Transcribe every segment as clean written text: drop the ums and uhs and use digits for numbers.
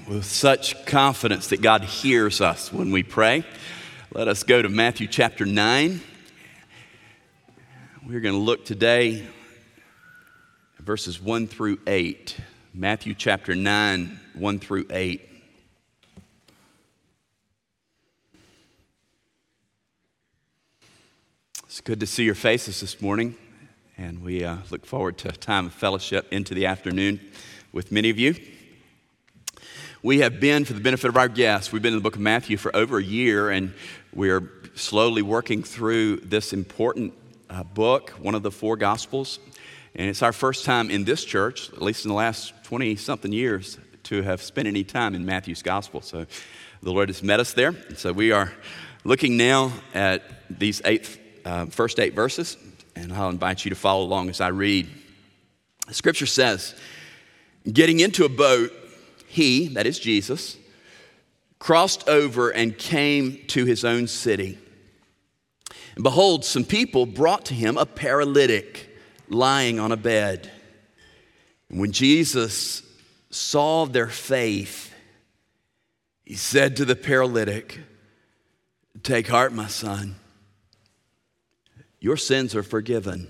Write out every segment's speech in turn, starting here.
with such confidence that God hears us when we pray, let us go to Matthew chapter 9. We're going to look today at verses 1 through 8. Matthew chapter 9, 1 through 8. It's good to see your faces this morning, and we look forward to a time of fellowship into the afternoon with many of you. We have been, for the benefit of our guests, we've been in the book of Matthew for over a year, and we're slowly working through this important book, one of the four Gospels. And it's our first time in this church, at least in the last 20-something years, to have spent any time in Matthew's Gospel. So the Lord has met us there. And so we are looking now at these first eight verses, and I'll invite you to follow along as I read. The scripture says, "Getting into a boat, he," that is Jesus, "crossed over and came to his own city. And behold, some people brought to him a paralytic lying on a bed. And when Jesus saw their faith, he said to the paralytic, 'Take heart, my son. Your sins are forgiven.'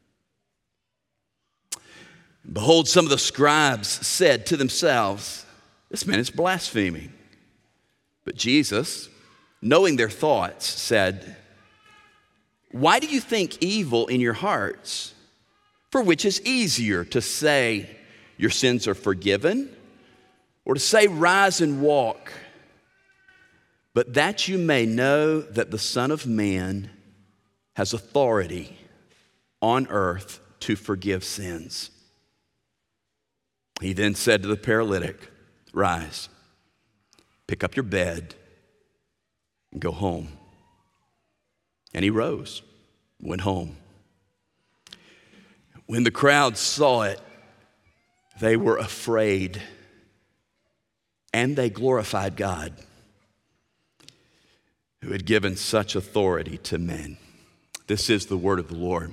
And behold, some of the scribes said to themselves, 'This man is blaspheming.' But Jesus, knowing their thoughts, said, 'Why do you think evil in your hearts? For which is easier, to say, your sins are forgiven, or to say, rise and walk? But that you may know that the Son of Man has authority on earth to forgive sins.' He then said to the paralytic, 'Rise, pick up your bed, and go home.' And he rose, went home. When the crowd saw it, they were afraid, and they glorified God, who had given such authority to men." This is the word of the Lord.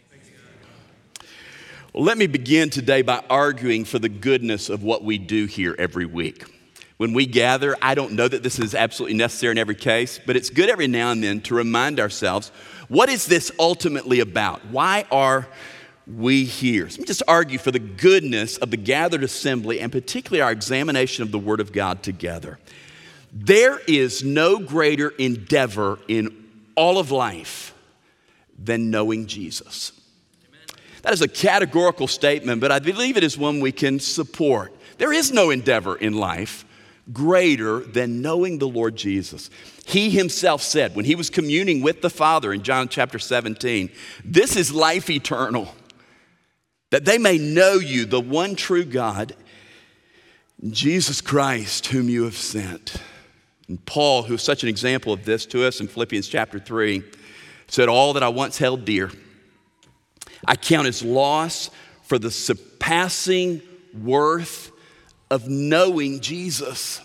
Well, let me begin today by arguing for the goodness of what we do here every week. When we gather, I don't know that this is absolutely necessary in every case, but it's good every now and then to remind ourselves, what is this ultimately about? Why are we here? So let me just argue for the goodness of the gathered assembly, and particularly our examination of the Word of God together. There is no greater endeavor in all of life than knowing Jesus. That is a categorical statement, but I believe it is one we can support. There is no endeavor in life greater than knowing the Lord Jesus. He himself said, when he was communing with the Father in John chapter 17, "This is life eternal, that they may know you, the one true God, Jesus Christ, whom you have sent." And Paul, who is such an example of this to us in Philippians chapter 3, said, "All that I once held dear, I count as loss for the surpassing worth of knowing Jesus.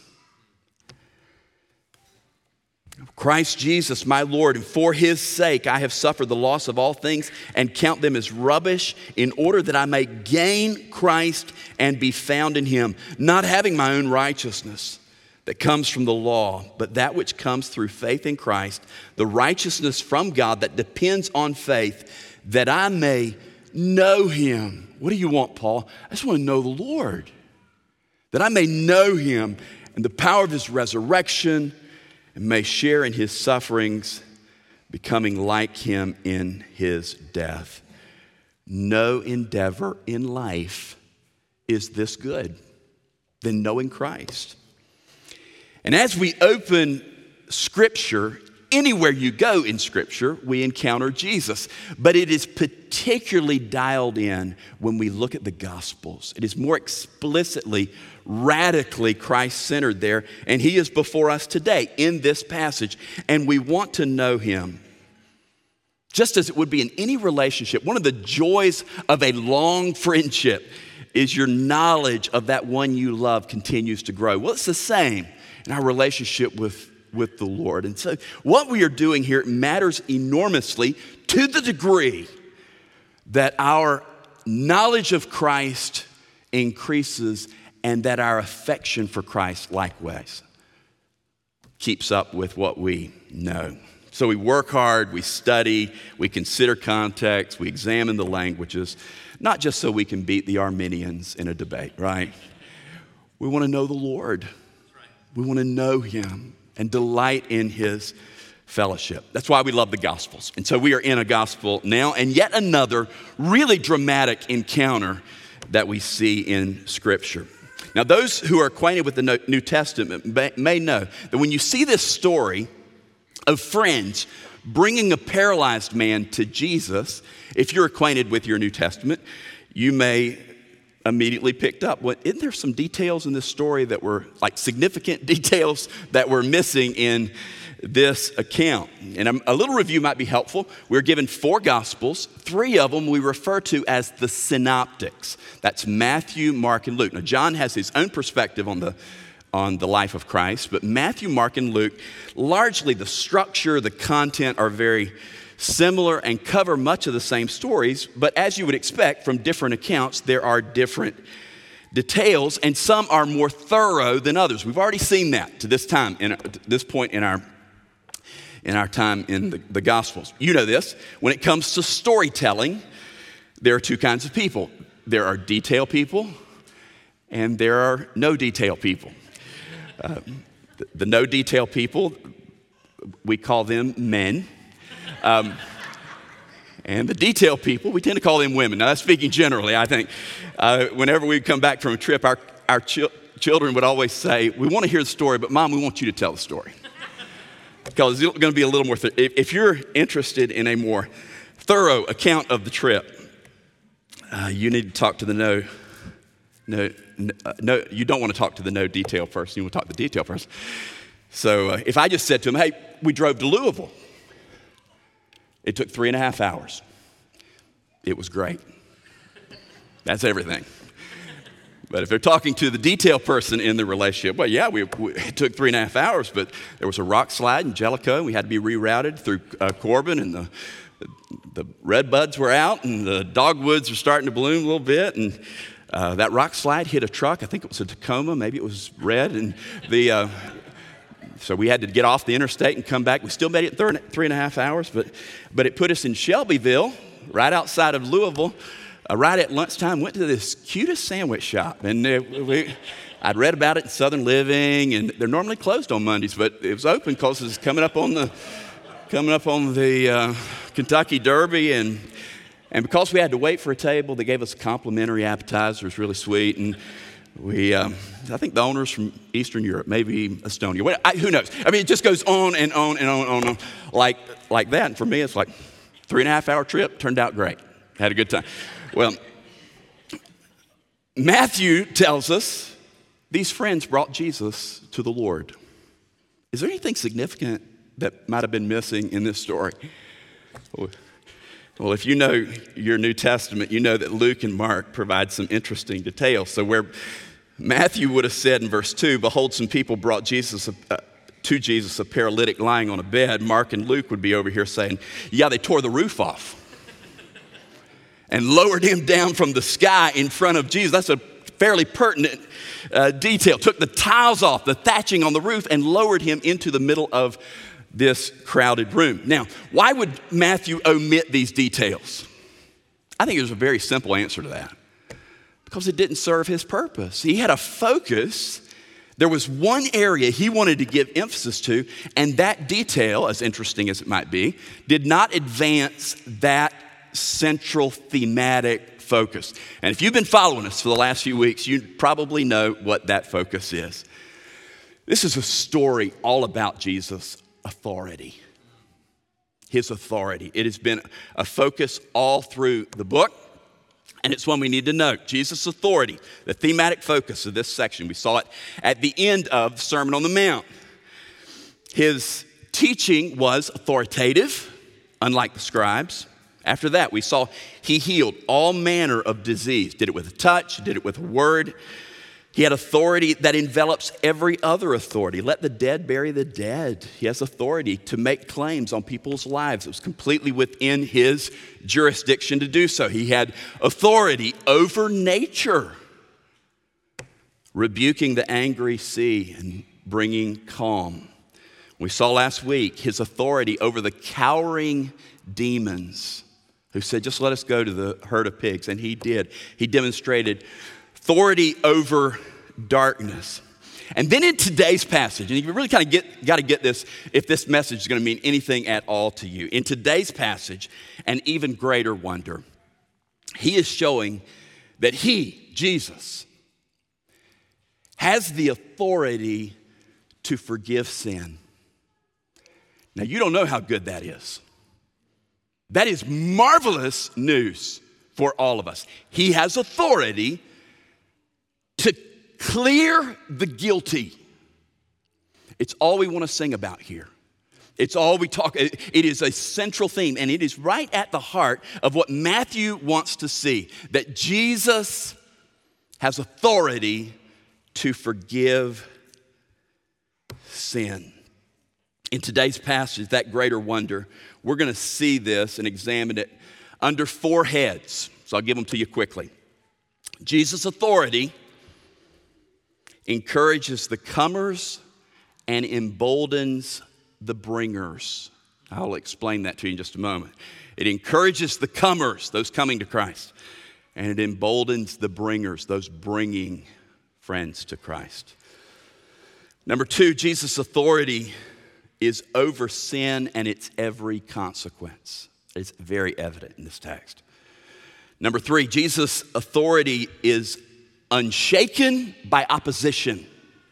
Christ Jesus, my Lord, and for his sake I have suffered the loss of all things and count them as rubbish, in order that I may gain Christ and be found in him, not having my own righteousness that comes from the law, but that which comes through faith in Christ, the righteousness from God that depends on faith, that I may know him." What do you want, Paul? I just want to know the Lord. "That I may know him and the power of his resurrection, and may share in his sufferings, becoming like him in his death." No endeavor in life is this good than knowing Christ. And as we open Scripture, anywhere you go in Scripture, we encounter Jesus. But it is particularly dialed in when we look at the Gospels. It is more explicitly, radically Christ-centered there. And he is before us today in this passage. And we want to know him. Just as it would be in any relationship, one of the joys of a long friendship is your knowledge of that one you love continues to grow. Well, it's the same in our relationship with the Lord. And so what we are doing here matters enormously, to the degree that our knowledge of Christ increases and that our affection for Christ likewise keeps up with what we know. So we work hard, we study, we consider context, we examine the languages, not just so we can beat the Arminians in a debate, right? We want to know the Lord. We want to know him and delight in his fellowship. That's why we love the Gospels. And so we are in a gospel now, and yet another really dramatic encounter that we see in Scripture. Now, those who are acquainted with the New Testament may know that when you see this story of friends bringing a paralyzed man to Jesus, if you're acquainted with your New Testament, you may immediately picked up, well, isn't there some details in this story that were like significant details that were missing in this account? And a little review might be helpful. We're given 4 Gospels. 3 of them we refer to as the synoptics. That's Matthew, Mark, and Luke. Now, John has his own perspective on the life of Christ, but Matthew, Mark, and Luke, largely the structure, the content are very similar and cover much of the same stories, but as you would expect from different accounts, there are different details, and some are more thorough than others. We've already seen that to this point in our time in the Gospels. You know this. When it comes to storytelling, there are 2 kinds of people. There are detail people, and there are no detail people. The no detail people, we call them men. And the detail people, we tend to call them women. Now, that's speaking generally, I think. Whenever we come back from a trip, our children would always say, we want to hear the story, but Mom, we want you to tell the story. Because it's going to be a little more, if you're interested in a more thorough account of the trip, you need to talk to the no, you don't want to talk to the no detail person. You want to talk to the detail person. So if I just said to him, hey, we drove to Louisville. It took 3.5 hours. It was great. That's everything. But if they're talking to the detail person in the relationship, well, yeah, it took 3.5 hours, but there was a rock slide in Jellicoe, and we had to be rerouted through Corbin, and the red buds were out, and the dogwoods were starting to bloom a little bit, and that rock slide hit a truck. I think it was a Tacoma, maybe it was red, and so we had to get off the interstate and come back. We still made it 3.5 hours, but it put us in Shelbyville, right outside of Louisville. Right at lunchtime, went to this cutest sandwich shop, and I'd read about it in Southern Living, and they're normally closed on Mondays, but it was open because it's coming up on the Kentucky Derby, and because we had to wait for a table, they gave us a complimentary appetizer. It was really sweet, and I think the owner's from Eastern Europe, maybe Estonia. Who knows? I mean, it just goes on and on and on and on like that. And for me, it's like 3.5 hour trip. Turned out great. Had a good time. Well, Matthew tells us these friends brought Jesus to the Lord. Is there anything significant that might have been missing in this story? Well, if you know your New Testament, you know that Luke and Mark provide some interesting details. So where Matthew would have said in verse 2, behold, some people brought to Jesus a paralytic lying on a bed, Mark and Luke would be over here saying, yeah, they tore the roof off and lowered him down from the sky in front of Jesus. That's a fairly pertinent detail. Took the tiles off, the thatching on the roof, and lowered him into the middle of this crowded room. Now, why would Matthew omit these details? I think there's a very simple answer to that. Because it didn't serve his purpose. He had a focus. There was one area he wanted to give emphasis to, and that detail, as interesting as it might be, did not advance that central thematic focus. And if you've been following us for the last few weeks, you probably know what that focus is. This is a story all about Jesus' authority. His authority. It has been a focus all through the book, and it's one we need to note. Jesus' authority, the thematic focus of this section. We saw it at the end of the Sermon on the Mount. His teaching was authoritative, unlike the scribes. After that, we saw he healed all manner of disease. Did it with a touch, did it with a word. He had authority that envelops every other authority. Let the dead bury the dead. He has authority to make claims on people's lives. It was completely within his jurisdiction to do so. He had authority over nature. rebuking the angry sea and bringing calm. We saw last week his authority over the cowering demons who said, just let us go to the herd of pigs. And he did. He demonstrated authority over darkness. And then in today's passage, and you really kind of got to get this if this message is going to mean anything at all to you. In today's passage, an even greater wonder, he is showing that he, Jesus, has the authority to forgive sin. Now, you don't know how good that is. That is marvelous news for all of us. He has authority to clear the guilty. It's all we want to sing about here. It's all we talk. It is a central theme, and it is right at the heart of what Matthew wants to see, that Jesus has authority to forgive sin. In today's passage, that greater wonder, we're going to see this and examine it under 4 heads. So I'll give them to you quickly. Jesus' authority encourages the comers and emboldens the bringers. I'll explain that to you in just a moment. It encourages the comers, those coming to Christ, and it emboldens the bringers, those bringing friends to Christ. Number 2, Jesus' authority is over sin and its every consequence. It's very evident in this text. Number 3, Jesus' authority is unshaken by opposition.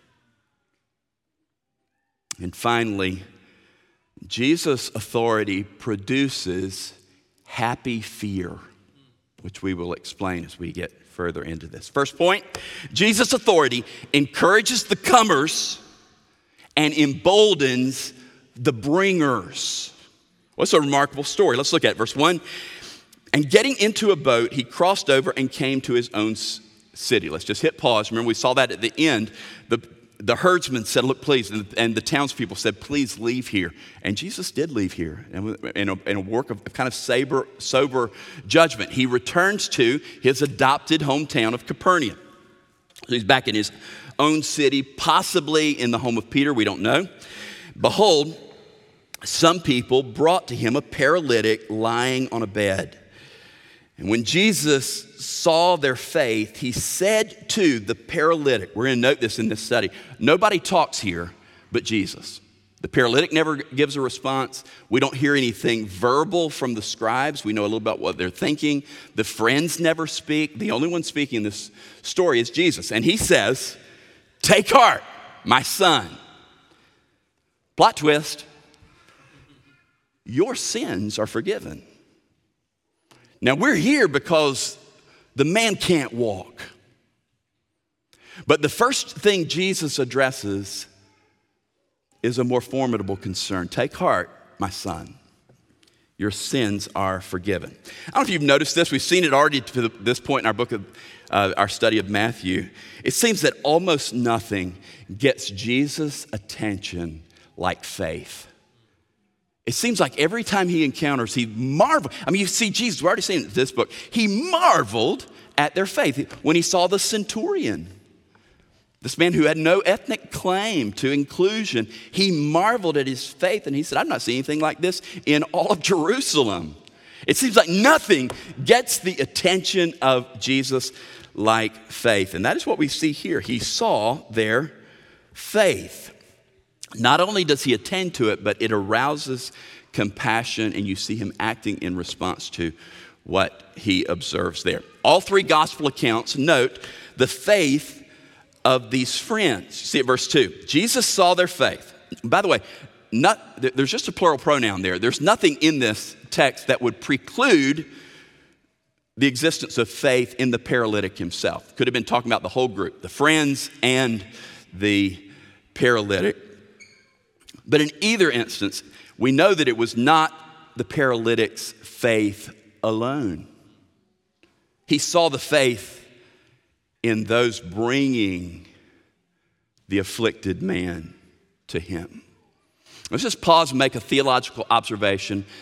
And finally, Jesus' authority produces happy fear, which we will explain as we get further into this. First point, Jesus' authority encourages the comers and emboldens the bringers. What's a remarkable story? Let's look at it. Verse 1. And getting into a boat, he crossed over and came to his own city. Let's just hit pause. Remember, we saw that at the end. The herdsman said, look, please. And the townspeople said, please leave here. And Jesus did leave here in a work of kind of sober judgment. He returns to his adopted hometown of Capernaum. So he's back in his own city, possibly in the home of Peter. We don't know. Behold, some people brought to him a paralytic lying on a bed. And when Jesus saw their faith, he said to the paralytic, we're going to note this in this study, nobody talks here but Jesus. The paralytic never gives a response. We don't hear anything verbal from the scribes. We know a little about what they're thinking. The friends never speak. The only one speaking in this story is Jesus. And he says, take heart, my son. Plot twist, your sins are forgiven. Now, we're here because the man can't walk. But the first thing Jesus addresses is a more formidable concern. Take heart, my son. Your sins are forgiven. I don't know if you've noticed this. We've seen it already to this point in our book of our study of Matthew. It seems that almost nothing gets Jesus' attention like faith. It seems like every time he encounters, he marveled. I mean, you see Jesus, we're already seeing it in this book. He marveled at their faith. When he saw the centurion, this man who had no ethnic claim to inclusion, he marveled at his faith and he said, I've not seen anything like this in all of Jerusalem. It seems like nothing gets the attention of Jesus like faith. And that is what we see here. He saw their faith. Not only does he attend to it, but it arouses compassion, and you see him acting in response to what he observes there. All 3 gospel accounts note the faith of these friends. You see it, verse 2. Jesus saw their faith. By the way, there's just a plural pronoun there. There's nothing in this text that would preclude the existence of faith in the paralytic himself. Could have been talking about the whole group, the friends and the paralytic. But in either instance, we know that it was not the paralytic's faith alone. He saw the faith in those bringing the afflicted man to him. Let's just pause and make a theological observation.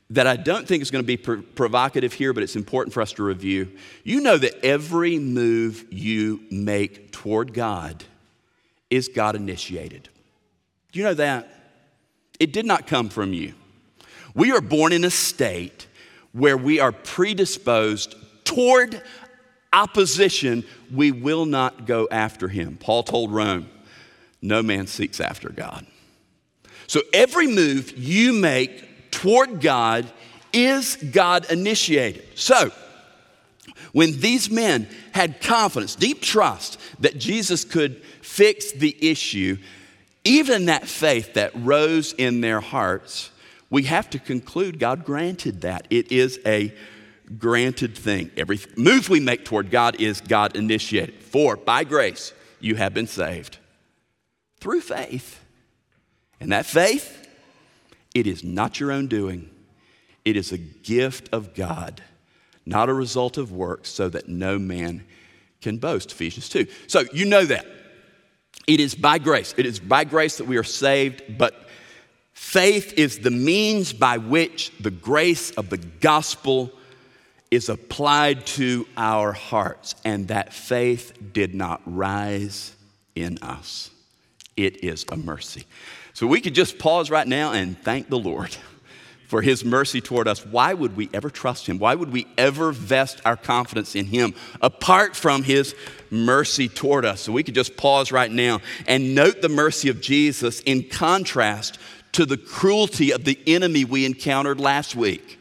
that I don't think is going to be provocative here, but it's important for us to review. You know that every move you make toward God is God initiated. Do you know that? It did not come from you. We are born in a state where we are predisposed toward opposition. We will not go after him. Paul told Rome, no man seeks after God. So every move you make toward God is God initiated. So when these men had confidence, deep trust that Jesus could fix the issue, even that faith that rose in their hearts, we have to conclude God granted that. It is a granted thing. Every move we make toward God is God initiated. For by grace you have been saved through faith. And that faith, it is not your own doing. It is a gift of God, not a result of works, so that no man can boast. Ephesians 2. So you know that. It is by grace. It is by grace that we are saved, but faith is the means by which the grace of the gospel is applied to our hearts. And that faith did not rise in us. It is a mercy. So we could just pause right now and thank the Lord for his mercy toward us. Why would we ever trust him? Why would we ever vest our confidence in him apart from his mercy toward us? So we could just pause right now and note the mercy of Jesus in contrast to the cruelty of the enemy we encountered last week.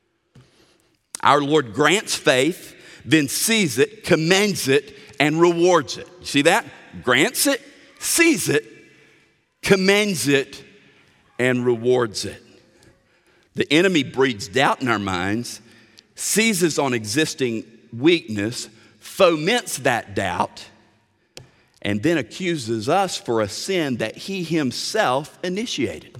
Our Lord grants faith, then sees it, commends it, and rewards it. You see that? Grants it, sees it, commends it, and rewards it. The enemy breeds doubt in our minds, seizes on existing weakness, foments that doubt, and then accuses us for a sin that he himself initiated.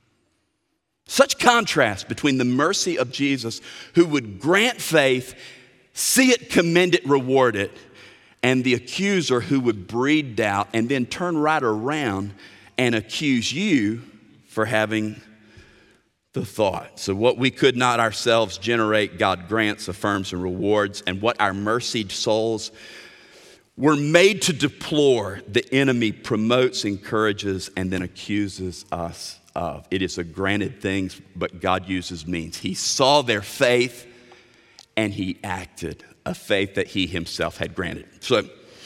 Such contrast between the mercy of Jesus, who would grant faith, see it, commend it, reward it, and the accuser who would breed doubt and then turn right around and accuse you for having the thought. So what we could not ourselves generate, God grants, affirms, and rewards. And what our mercied souls were made to deplore, the enemy promotes, encourages, and then accuses us of. It is a granted thing, but God uses means. He saw their faith and he acted, a faith that he himself had granted. So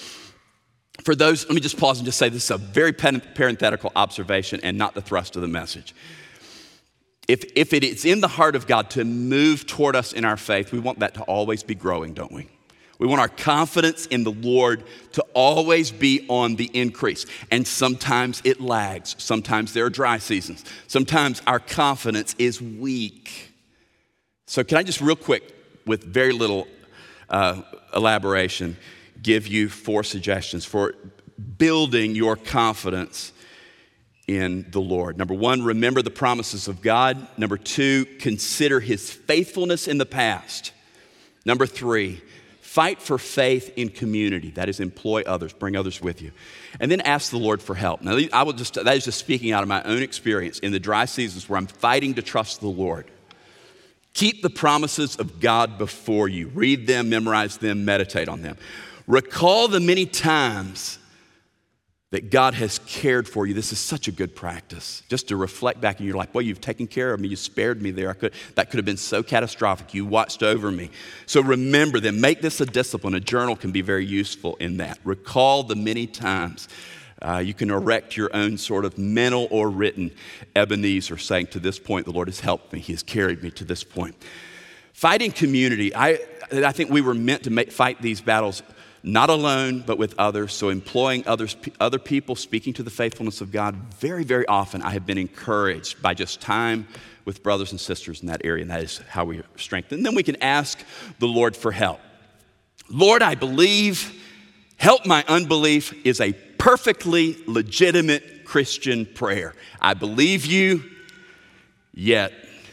for those, let me just pause and just say this is a very parenthetical observation and not the thrust of the message. If it is in the heart of God to move toward us in our faith, we want that to always be growing, don't we? We want our confidence in the Lord to always be on the increase. And sometimes it lags. Sometimes there are dry seasons. Sometimes our confidence is weak. So can I just real quick, with very little elaboration, give you 4 suggestions for building your confidence in the Lord. Number 1, remember the promises of God. Number 2, consider his faithfulness in the past. Number 3, fight for faith in community. That is, employ others, bring others with you. And then ask the Lord for help. Now, that is just speaking out of my own experience in the dry seasons where I'm fighting to trust the Lord. Keep the promises of God before you. Read them, memorize them, meditate on them. Recall the many times that God has cared for you. This is such a good practice. Just to reflect back and you're like, well, you've taken care of me. You spared me there. That could have been so catastrophic. You watched over me. So remember them. Make this a discipline. A journal can be very useful in that. Recall the many times. You can erect your own sort of mental or written Ebenezer, saying, to this point, the Lord has helped me. He has carried me to this point. Fighting community. I think we were meant to fight these battles not alone, but with others. So employing other people, speaking to the faithfulness of God. Very, very often I have been encouraged by just time with brothers and sisters in that area, and that is how we are strengthened. And then we can ask the Lord for help. Lord, I believe. Help my unbelief is a perfectly legitimate Christian prayer. I believe you, yet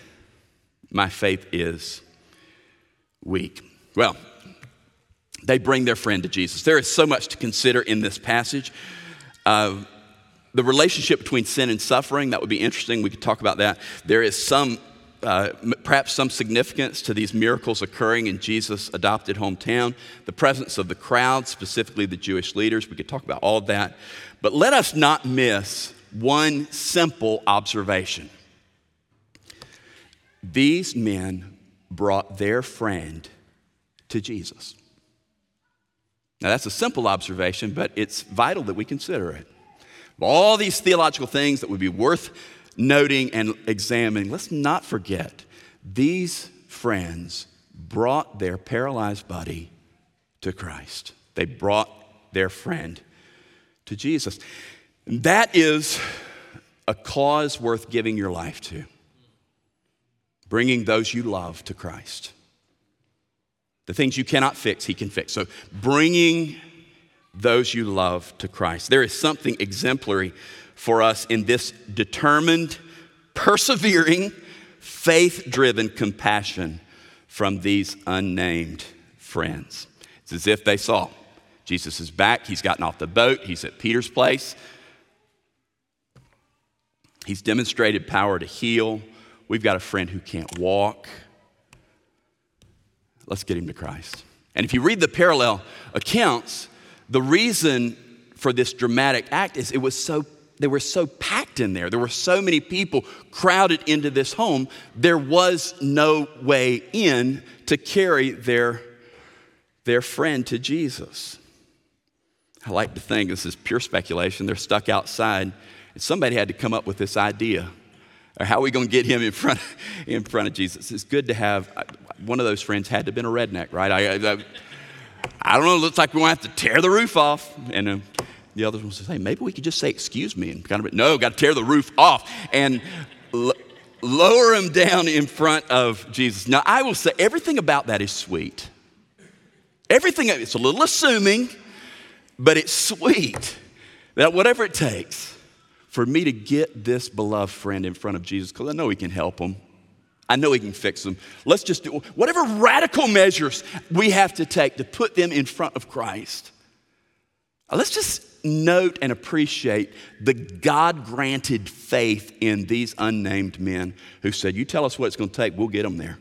my faith is weak. Well, they bring their friend to Jesus. There is so much to consider in this passage. The relationship between sin and suffering, that would be interesting. We could talk about that. There is some perhaps some significance to these miracles occurring in Jesus' adopted hometown, the presence of the crowd, specifically the Jewish leaders. We could talk about all of that. But let us not miss one simple observation. These men brought their friend to Jesus. Now, that's a simple observation, but it's vital that we consider it. Of all these theological things that would be worth noting and examining, let's not forget these friends brought their paralyzed buddy to Christ. They brought their friend to Jesus. That is a cause worth giving your life to. Bringing those you love to Christ. The things you cannot fix, he can fix. So bringing those you love to Christ. There is something exemplary for us in this determined, persevering, faith-driven compassion from these unnamed friends. It's as if they saw Jesus is back. He's gotten off the boat. He's at Peter's place. He's demonstrated power to heal. We've got a friend who can't walk. Let's get him to Christ. And if you read the parallel accounts, the reason for this dramatic act is they were so packed in there. There were so many people crowded into this home. There was no way in to carry their friend to Jesus. I like to think, this is pure speculation, they're stuck outside, and somebody had to come up with this idea. Or how are we going to get him in front of Jesus? It's good to have, one of those friends had to have been a redneck, right? I don't know, it looks like we're going to have to tear the roof off. And the other one says, hey, maybe we could just say, excuse me. And no, got to tear the roof off and lower him down in front of Jesus. Now, I will say, everything about that is sweet. Everything, it's a little assuming, but it's sweet. That whatever it takes for me to get this beloved friend in front of Jesus, because I know he can help him. I know he can fix them. Let's just do whatever radical measures we have to take to put them in front of Christ. Let's just note and appreciate the God-granted faith in these unnamed men who said, you tell us what it's going to take, we'll get them there.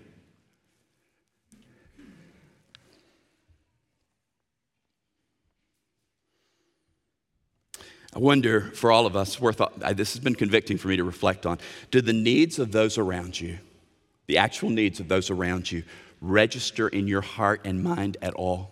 I wonder, for all of us, this has been convicting for me to reflect on, do the needs of those around you, the actual needs of those around you, register in your heart and mind at all?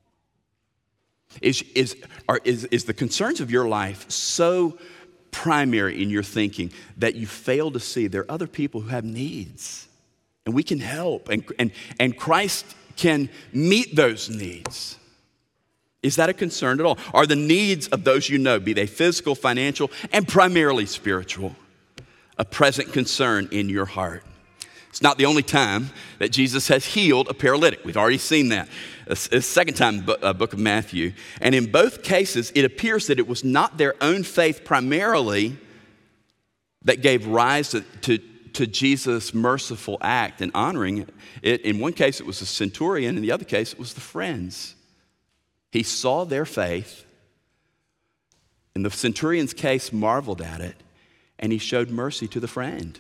Is the concerns of your life so primary in your thinking that you fail to see there are other people who have needs, and we can help, and Christ can meet those needs? Is that a concern at all? Are the needs of those you know, be they physical, financial, and primarily spiritual, a present concern in your heart? It's not the only time that Jesus has healed a paralytic. We've already seen that. It's the second time in the book of Matthew. And in both cases, it appears that it was not their own faith primarily that gave rise to Jesus' merciful act and honoring it. In one case, it was the centurion. In the other case, it was the friends. He saw their faith. In the centurion's case, marveled at it, and he showed mercy to the friend.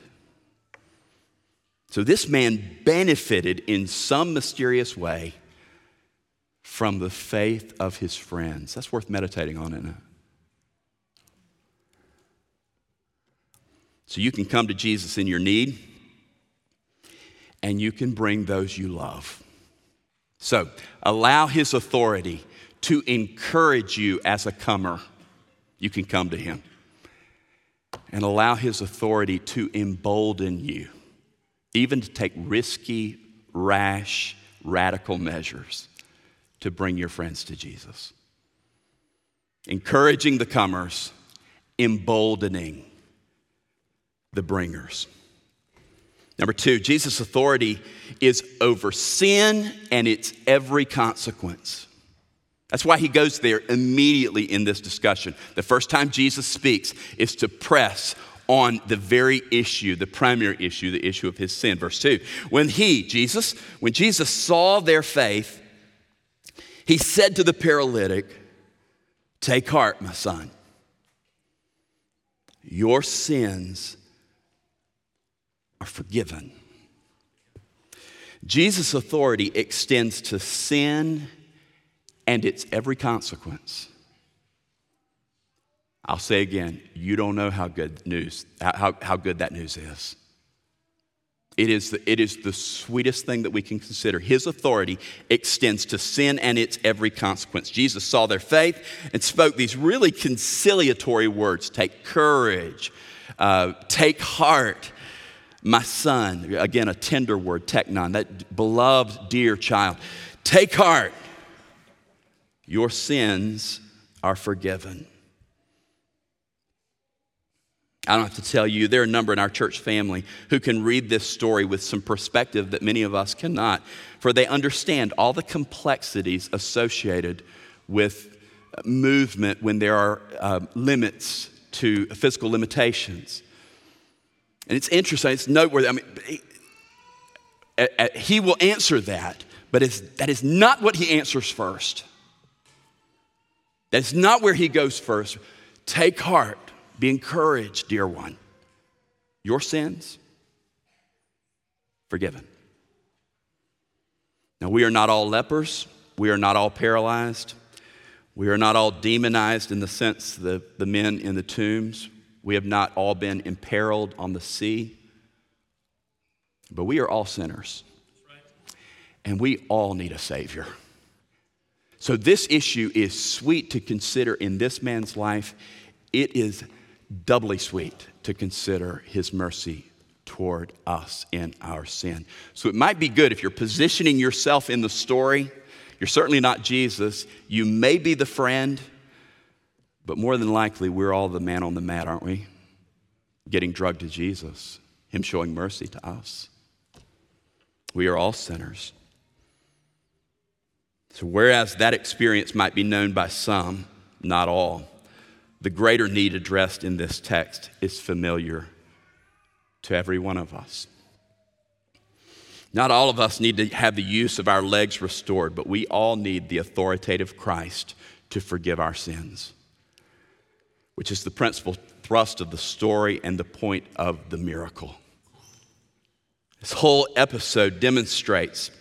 So this man benefited in some mysterious way from the faith of his friends. That's worth meditating on, isn't it? So you can come to Jesus in your need, and you can bring those you love. So allow his authority to encourage you as a comer. You can come to him. And allow his authority to embolden you, even to take risky, rash, radical measures to bring your friends to Jesus. Encouraging the comers, emboldening the bringers. Number two, Jesus' authority is over sin and its every consequence. That's why he goes there immediately in this discussion. The first time Jesus speaks is to press on the very issue, the primary issue, the issue of his sin. Verse 2, when Jesus saw their faith, he said to the paralytic, take heart, my son. Your sins are forgiven. Jesus' authority extends to sin and its every consequence. I'll say again, you don't know how good that news is. It is the sweetest thing that we can consider. His authority extends to sin and its every consequence. Jesus saw their faith and spoke these really conciliatory words. Take courage, take heart, my son. Again, a tender word, teknon, that beloved, dear child. Take heart, your sins are forgiven. I don't have to tell you, there are a number in our church family who can read this story with some perspective that many of us cannot, for they understand all the complexities associated with movement when there are limits to physical limitations. And it's interesting, it's noteworthy. I mean, he will answer that, but that is not what he answers first. That's not where he goes first. Take heart. Be encouraged, dear one. Your sins, forgiven. Now, we are not all lepers. We are not all paralyzed. We are not all demonized in the sense the men in the tombs. We have not all been imperiled on the sea. But we are all sinners. And we all need a Savior. So this issue is sweet to consider in this man's life. It is doubly sweet to consider his mercy toward us in our sin. So it might be good if you're positioning yourself in the story. You're certainly not Jesus. You may be the friend, but more than likely, we're all the man on the mat, aren't we? Getting drugged to Jesus, him showing mercy to us. We are all sinners. So whereas that experience might be known by some, not all, the greater need addressed in this text is familiar to every one of us. Not all of us need to have the use of our legs restored, but we all need the authoritative Christ to forgive our sins, which is the principal thrust of the story and the point of the miracle. This whole episode demonstrates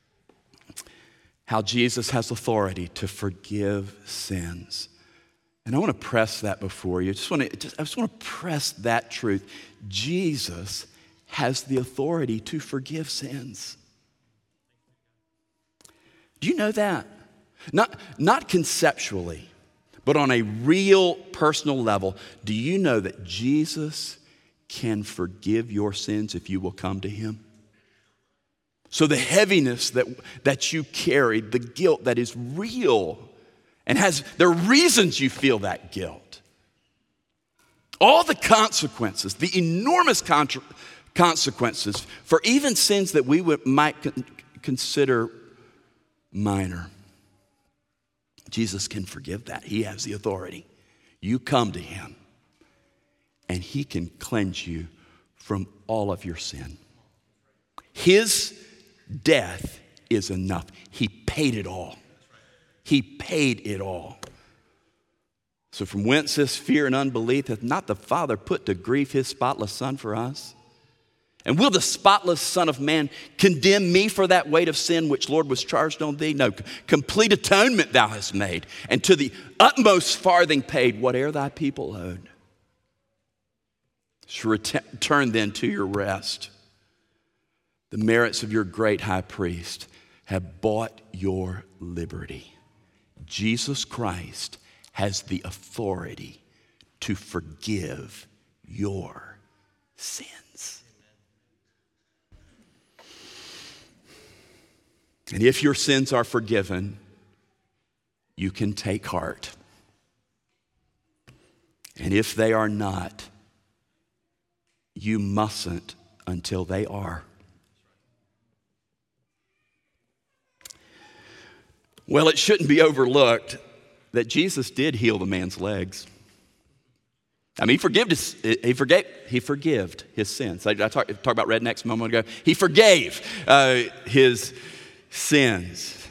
how Jesus has authority to forgive sins. And I want to press that before you. I just want to press that truth. Jesus has the authority to forgive sins. Do you know that? Not conceptually, but on a real personal level. Do you know that Jesus can forgive your sins if you will come to him? So the heaviness that you carry, the guilt that is real, and there are reasons you feel that guilt. All the consequences, the enormous consequences for even sins that we might consider minor. Jesus can forgive that. He has the authority. You come to him, and he can cleanse you from all of your sin. His death is enough. He paid it all. He paid it all. So from whence this fear and unbelief hath not the Father put to grief his spotless Son for us? And will the spotless Son of Man condemn me for that weight of sin which, Lord, was charged on thee? No, complete atonement thou hast made, and to the utmost farthing paid whate'er thy people owed. So return then to your rest. The merits of your great high priest have bought your liberty. Jesus Christ has the authority to forgive your sins. And if your sins are forgiven, you can take heart. And if they are not, you mustn't until they are. Well, it shouldn't be overlooked that Jesus did heal the man's legs. I mean, he forgave his sins. I talked about rednecks a moment ago. He forgave his sins.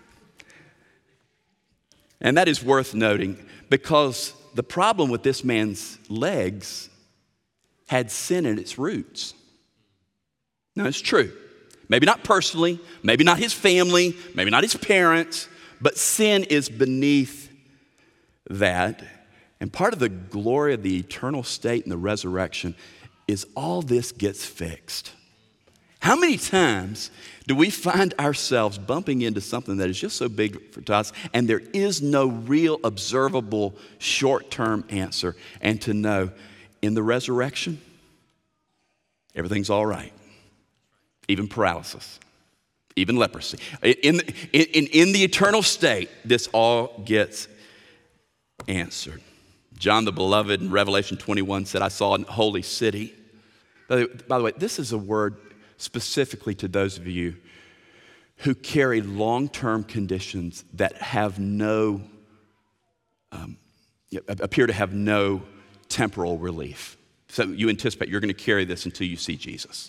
And that is worth noting because the problem with this man's legs had sin in its roots. Now, it's true. Maybe not personally, maybe not his family, maybe not his parents, but sin is beneath that. And part of the glory of the eternal state and the resurrection is all this gets fixed. How many times do we find ourselves bumping into something that is just so big for us and there is no real observable short-term answer? And to know in the resurrection, everything's all right. Even paralysis, even leprosy. In the eternal state, this all gets answered. John the Beloved in Revelation 21 said, I saw a holy city. By the way, this is a word specifically to those of you who carry long-term conditions that have appear to have no temporal relief. So you anticipate you're going to carry this until you see Jesus.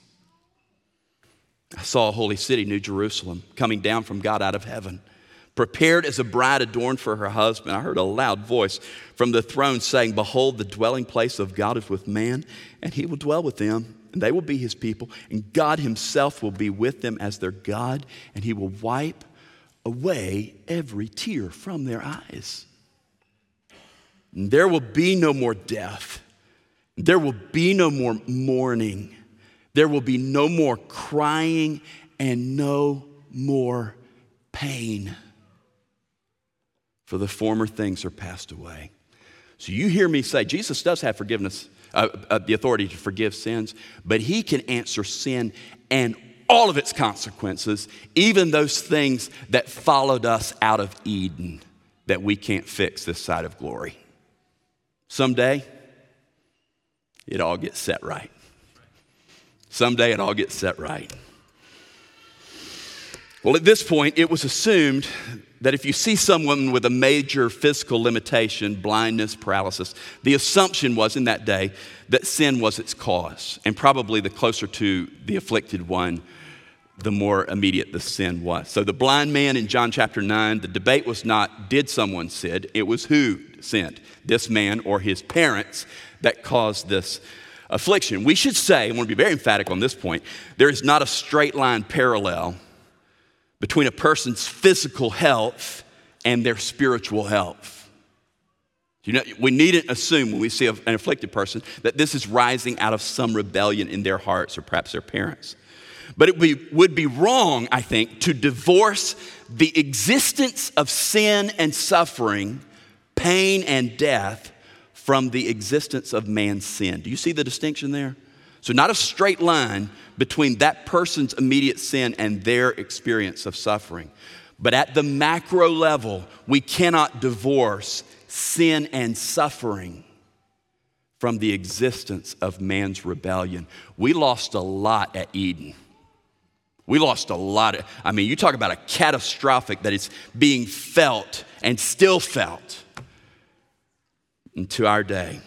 I saw a holy city, New Jerusalem, coming down from God out of heaven, prepared as a bride adorned for her husband. I heard a loud voice from the throne saying, behold, the dwelling place of God is with man, and he will dwell with them, and they will be his people, and God himself will be with them as their God, and he will wipe away every tear from their eyes. And there will be no more death. There will be no more mourning. There will be no more crying and no more pain. For the former things are passed away. So you hear me say, Jesus does have forgiveness, the authority to forgive sins, but he can answer sin and all of its consequences, even those things that followed us out of Eden that we can't fix this side of glory. Someday, it all gets set right. Someday it all gets set right. Well, at this point, it was assumed that if you see someone with a major physical limitation, blindness, paralysis, the assumption was in that day that sin was its cause. And probably the closer to the afflicted one, the more immediate the sin was. So the blind man in John chapter 9, the debate was not, did someone sin? It was who sinned, this man or his parents, that caused this affliction. We should say, I want to be very emphatic on this point, there is not a straight line parallel between a person's physical health and their spiritual health. You know, we needn't assume when we see an afflicted person that this is rising out of some rebellion in their hearts or perhaps their parents. But it would be wrong, I think, to divorce the existence of sin and suffering, pain and death from the existence of man's sin. Do you see the distinction there? So not a straight line between that person's immediate sin and their experience of suffering. But at the macro level, we cannot divorce sin and suffering from the existence of man's rebellion. We lost a lot at Eden. We lost a lot. You talk about a catastrophic that is being felt and still felt into our day.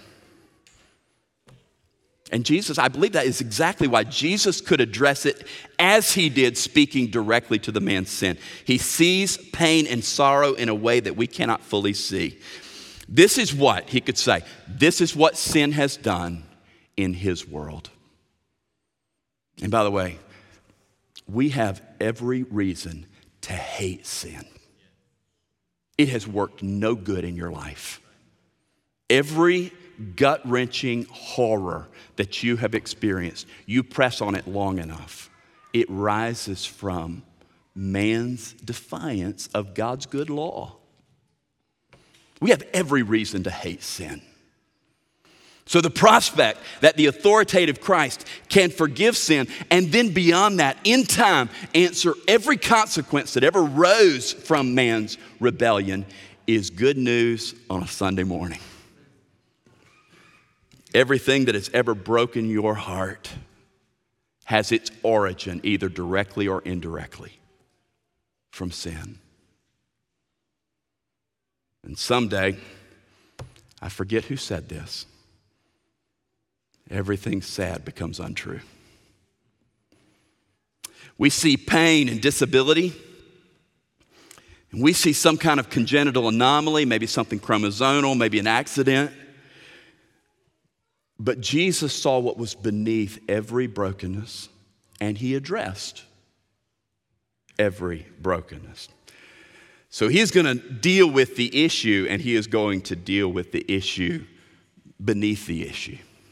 And Jesus, I believe that is exactly why Jesus could address it as he did, speaking directly to the man's sin. He sees pain and sorrow in a way that we cannot fully see. This is what he could say. This is what sin has done in his world. And by the way, we have every reason to hate sin. It has worked no good in your life. Every gut-wrenching horror that you have experienced, you press on it long enough, it rises from man's defiance of God's good law. We have every reason to hate sin. So the prospect that the authoritative Christ can forgive sin and then beyond that, in time, answer every consequence that ever rose from man's rebellion is good news on a Sunday morning. Everything that has ever broken your heart has its origin, either directly or indirectly, from sin. And someday, I forget who said this, everything sad becomes untrue. We see pain and disability, and we see some kind of congenital anomaly, maybe something chromosomal, maybe an accident. But Jesus saw what was beneath every brokenness, and he addressed every brokenness. So he is going to deal with the issue, and he is going to deal with the issue beneath the issue.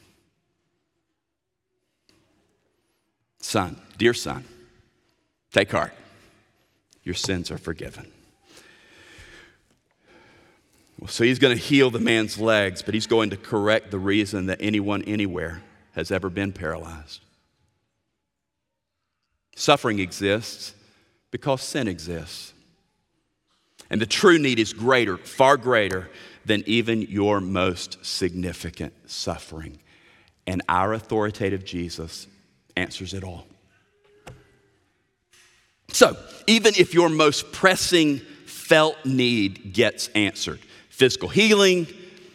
Son, dear son, take heart. Your sins are forgiven. So he's going to heal the man's legs, but he's going to correct the reason that anyone anywhere has ever been paralyzed. Suffering exists because sin exists. And the true need is greater, far greater than even your most significant suffering. And our authoritative Jesus answers it all. So, even if your most pressing felt need gets answered, physical healing,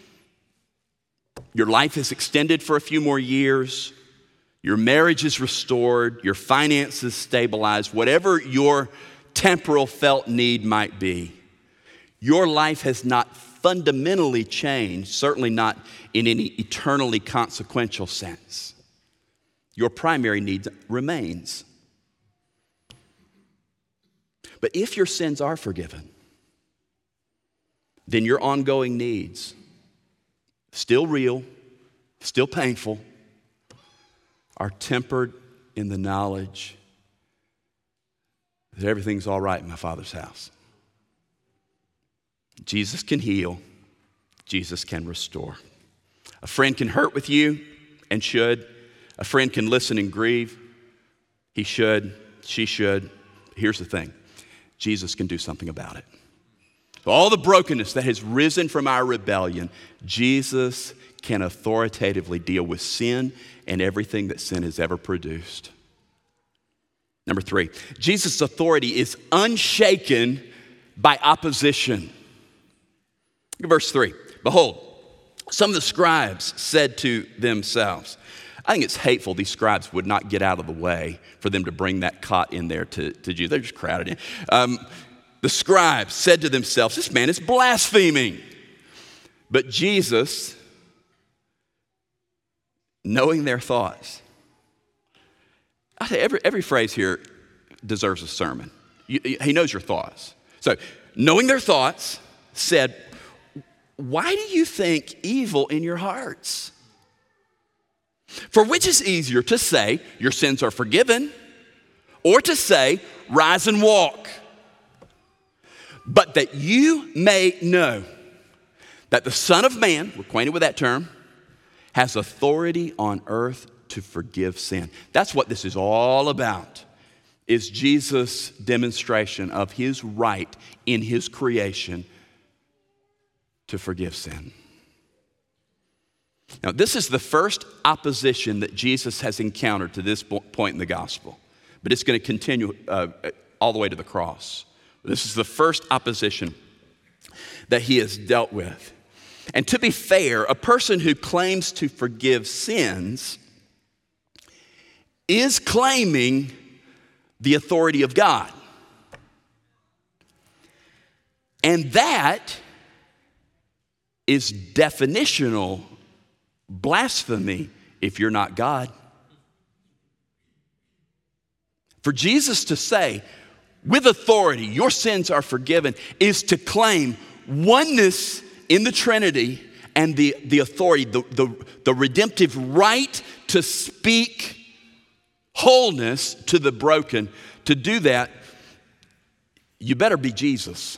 your life is extended for a few more years, your marriage is restored, your finances stabilized, whatever your temporal felt need might be, your life has not fundamentally changed, certainly not in any eternally consequential sense. Your primary need remains. But if your sins are forgiven, then your ongoing needs, still real, still painful, are tempered in the knowledge that everything's all right in my Father's house. Jesus can heal. Jesus can restore. A friend can hurt with you and should. A friend can listen and grieve. He should. She should. Here's the thing. Jesus can do something about it. All the brokenness that has risen from our rebellion, Jesus can authoritatively deal with sin and everything that sin has ever produced. Number 3, Jesus' authority is unshaken by opposition. Verse 3, behold, some of the scribes said to themselves, I think it's hateful these scribes would not get out of the way for them to bring that cot in there to Jesus. They're just crowded in. The scribes said to themselves, this man is blaspheming. But Jesus, knowing their thoughts, I say every phrase here deserves a sermon. He knows your thoughts. So, knowing their thoughts, said, why do you think evil in your hearts? For which is easier to say, your sins are forgiven, or to say, rise and walk? But that you may know that the Son of Man, we're acquainted with that term, has authority on earth to forgive sin. That's what this is all about, is Jesus' demonstration of his right in his creation to forgive sin. Now, this is the first opposition that Jesus has encountered to this point in the gospel, but it's going to continue all the way to the cross. This is the first opposition that he has dealt with. And to be fair, a person who claims to forgive sins is claiming the authority of God. And that is definitional blasphemy if you're not God. For Jesus to say, with authority, your sins are forgiven, is to claim oneness in the Trinity and the authority, the redemptive right to speak wholeness to the broken. To do that, you better be Jesus.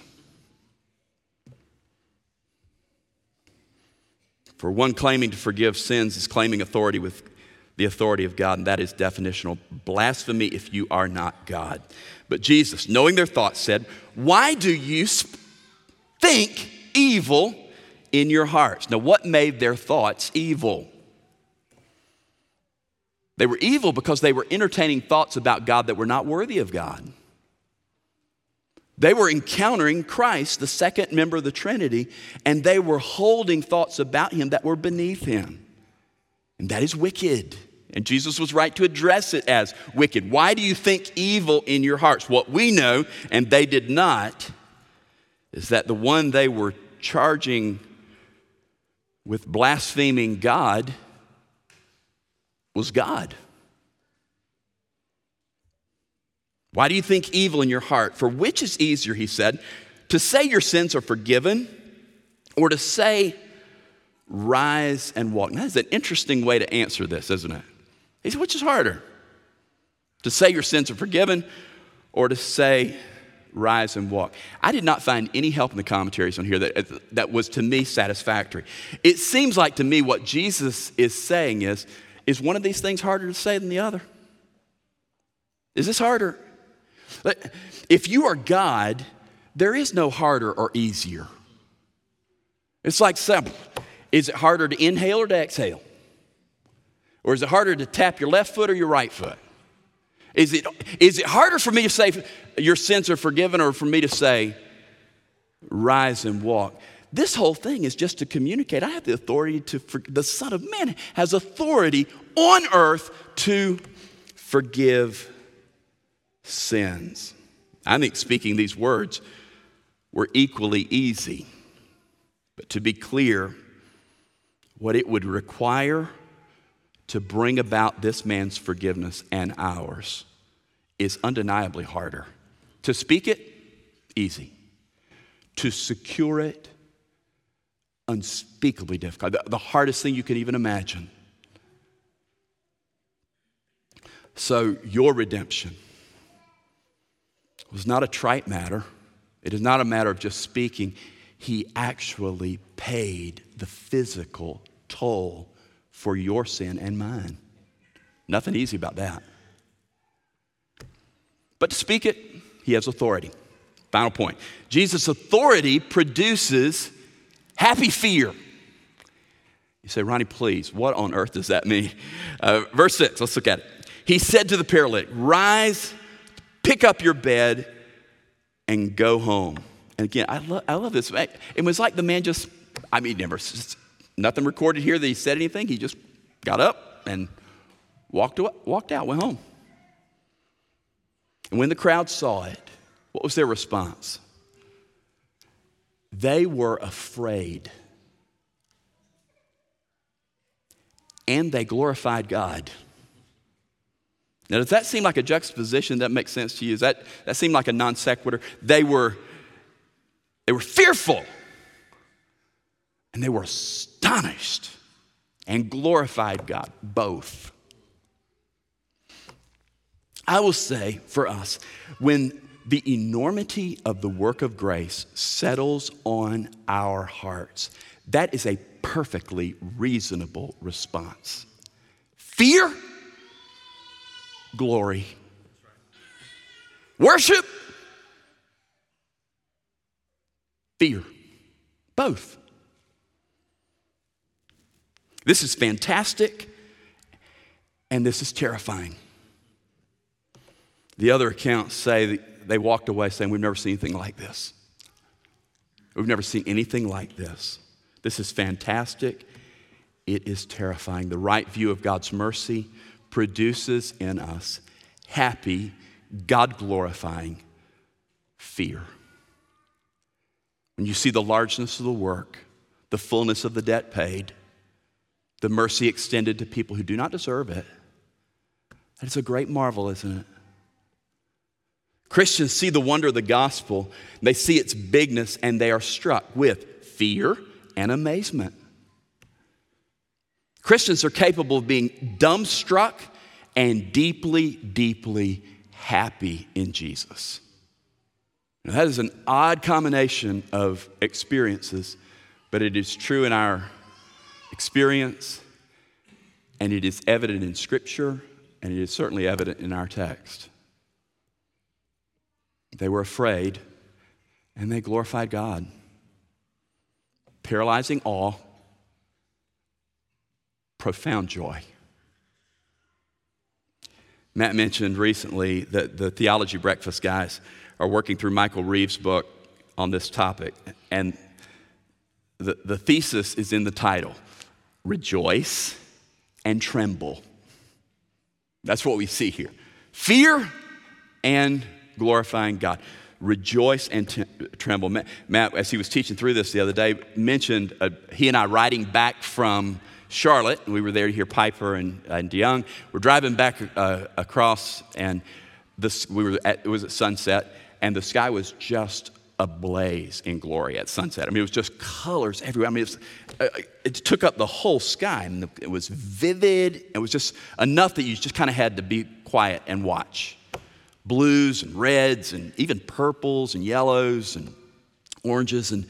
For one claiming to forgive sins is claiming authority with the authority of God, and that is definitional blasphemy if you are not God. But Jesus, knowing their thoughts, said, why do you think evil in your hearts? Now, what made their thoughts evil? They were evil because they were entertaining thoughts about God that were not worthy of God. They were encountering Christ, the second member of the Trinity, and they were holding thoughts about him that were beneath him. And that is wicked. And Jesus was right to address it as wicked. Why do you think evil in your hearts? What we know, and they did not, is that the one they were charging with blaspheming God was God. Why do you think evil in your heart? For which is easier, he said, to say your sins are forgiven or to say, rise and walk? Now, that's an interesting way to answer this, isn't it? He said, which is harder? To say your sins are forgiven or to say, rise and walk? I did not find any help in the commentaries on here that was to me satisfactory. It seems like to me what Jesus is saying is one of these things harder to say than the other? Is this harder? If you are God, there is no harder or easier. It's like simple. Is it harder to inhale or to exhale? Or is it harder to tap your left foot or your right foot? Is it harder for me to say your sins are forgiven or for me to say rise and walk? This whole thing is just to communicate. I have the authority the Son of Man has authority on earth to forgive sins. I think speaking these words were equally easy. But to be clear, what it would require to bring about this man's forgiveness and ours is undeniably harder. To speak it, easy. To secure it, unspeakably difficult. The hardest thing you can even imagine. So your redemption was not a trite matter. It is not a matter of just speaking. He actually paid the physical toll for your sin and mine. Nothing easy about that. But to speak it, he has authority. Final point. Jesus' authority produces happy fear. You say, Ronnie, please, what on earth does that mean? Verse 6, let's look at it. He said to the paralytic, rise, pick up your bed, and go home. And again, I love this. It was like the man nothing recorded here that he said anything. He just got up and walked out, went home. And when the crowd saw it, what was their response? They were afraid. And they glorified God. Now, does that seem like a juxtaposition that makes sense to you? Does that seem like a non sequitur? They were fearful. And they were astonished and glorified God, both. I will say for us, when the enormity of the work of grace settles on our hearts, that is a perfectly reasonable response. Fear, glory. Worship, fear. Both. This is fantastic, and this is terrifying. The other accounts say that they walked away saying, we've never seen anything like this. We've never seen anything like this. This is fantastic. It is terrifying. The right view of God's mercy produces in us happy, God-glorifying fear. When you see the largeness of the work, the fullness of the debt paid, the mercy extended to people who do not deserve it, it's a great marvel, isn't it? Christians see the wonder of the gospel, they see its bigness, and they are struck with fear and amazement. Christians are capable of being dumbstruck and deeply, deeply happy in Jesus. Now, that is an odd combination of experiences, but it is true in our experience, and it is evident in Scripture, and it is certainly evident in our text. They were afraid, and they glorified God. Paralyzing awe, profound joy. Matt mentioned recently that the Theology Breakfast guys are working through Michael Reeves' book on this topic, and the thesis is in the title, Rejoice and Tremble. That's what we see here. Fear and glorifying God. Rejoice and tremble. Matt, as he was teaching through this the other day, mentioned he and I riding back from Charlotte, and we were there to hear Piper and DeYoung. We're driving back across, and it was at sunset, and the sky was just ablaze in glory at sunset. I mean, it was just colors everywhere. I mean, it took up the whole sky, and it was vivid. It was just enough that you just kind of had to be quiet and watch. Blues and reds and even purples and yellows and oranges. And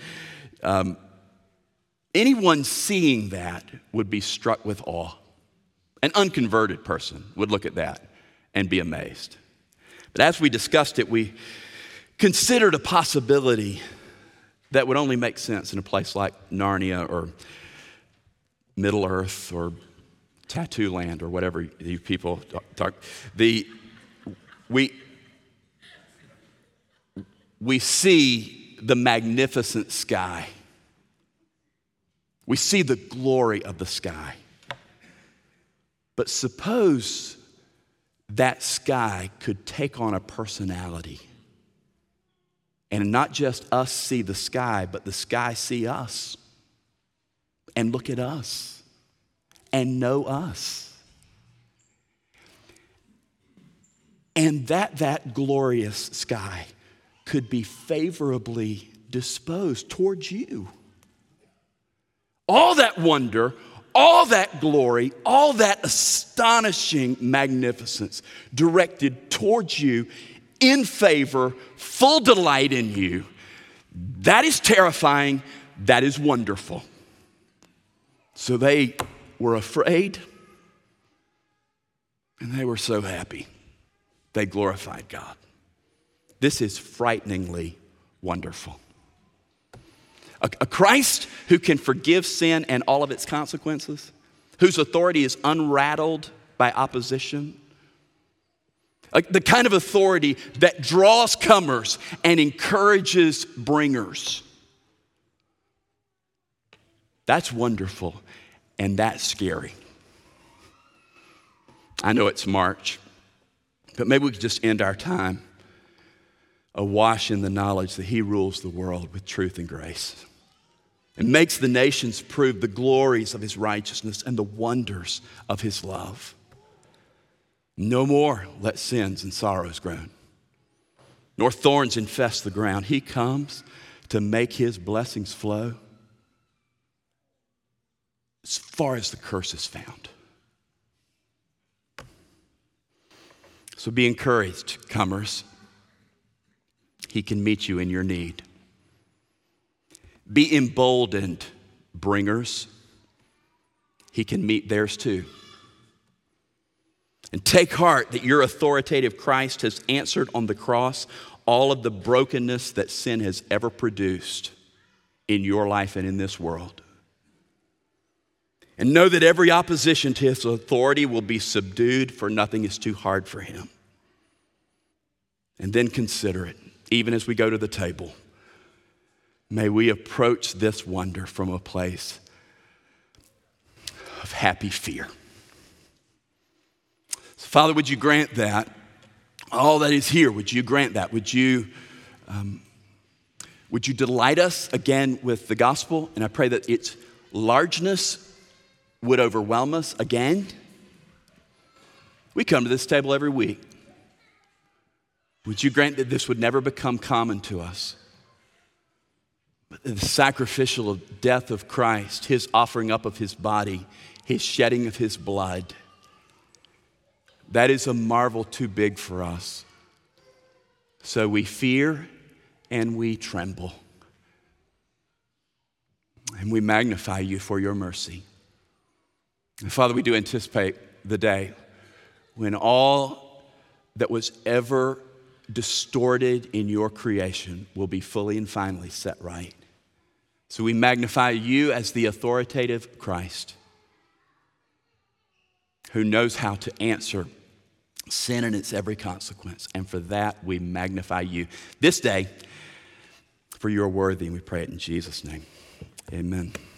anyone seeing that would be struck with awe. An unconverted person would look at that and be amazed. But as we discussed it, we considered a possibility that would only make sense in a place like Narnia or Middle Earth or Tattoo Land or whatever you people talk. We see the magnificent sky. We see the glory of the sky. But suppose that sky could take on a personality. And not just us see the sky, but the sky see us and look at us and know us. And that glorious sky could be favorably disposed towards you. All that wonder, all that glory, all that astonishing magnificence directed towards you in favor, full delight in you. That is terrifying. That is wonderful. So they were afraid, and they were so happy. They glorified God. This is frighteningly wonderful. A Christ who can forgive sin and all of its consequences, whose authority is unrattled by opposition, the kind of authority that draws comers and encourages bringers. That's wonderful, and that's scary. I know it's March, but maybe we could just end our time awash in the knowledge that He rules the world with truth and grace and makes the nations prove the glories of His righteousness and the wonders of His love. No more let sins and sorrows grow, nor thorns infest the ground. He comes to make His blessings flow as far as the curse is found. So be encouraged, comers. He can meet you in your need. Be emboldened, bringers. He can meet theirs too. And take heart that your authoritative Christ has answered on the cross all of the brokenness that sin has ever produced in your life and in this world. And know that every opposition to His authority will be subdued, for nothing is too hard for Him. And then consider it, even as we go to the table. May we approach this wonder from a place of happy fear. So, Father, would you grant that? All that is here, would you grant that? Would you delight us again with the gospel? And I pray that its largeness would overwhelm us again. We come to this table every week. Would you grant that this would never become common to us? But the sacrificial death of Christ, His offering up of His body, His shedding of His blood, that is a marvel too big for us. So we fear and we tremble. And we magnify you for your mercy. And Father, we do anticipate the day when all that was ever distorted in your creation will be fully and finally set right. So we magnify you as the authoritative Christ who knows how to answer sin and its every consequence. And for that, we magnify you this day, for you are worthy, and we pray it in Jesus' name. Amen.